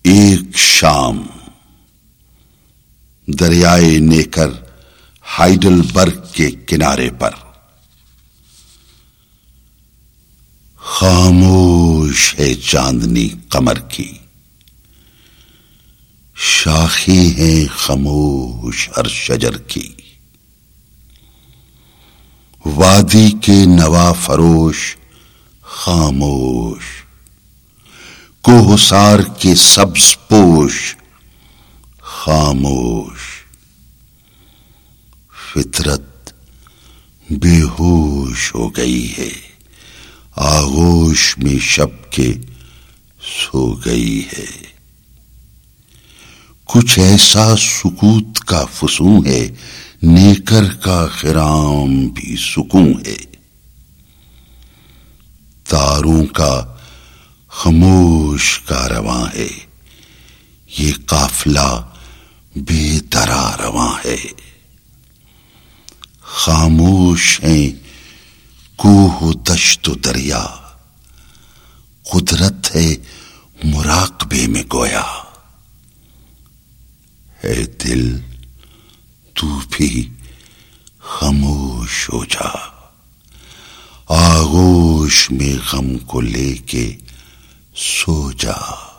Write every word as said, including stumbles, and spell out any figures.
ایک شام دریائے نیکر ہائیڈل برگ کے کنارے پر خاموش ہے چاندنی قمر کی، شاخیں ہیں خاموش ہر شجر کی، وادی کے نوا فروش خاموش، کوہسار کے سبز پوش خاموش، فطرت بے ہوش ہو گئی ہے، آغوش میں شب کے سو گئی ہے، کچھ ایسا سکوت کا فسون ہے، نیکر کا خرام بھی سکون ہے، تاروں کا خاموش کارواں ہے، یہ قافلہ بے درا رواں ہے، خاموش ہیں کوہ دشت و دریا، قدرت ہے مراقبے میں گویا، اے دل تو بھی خاموش ہو جا، آغوش میں غم کو لے کے سو جا۔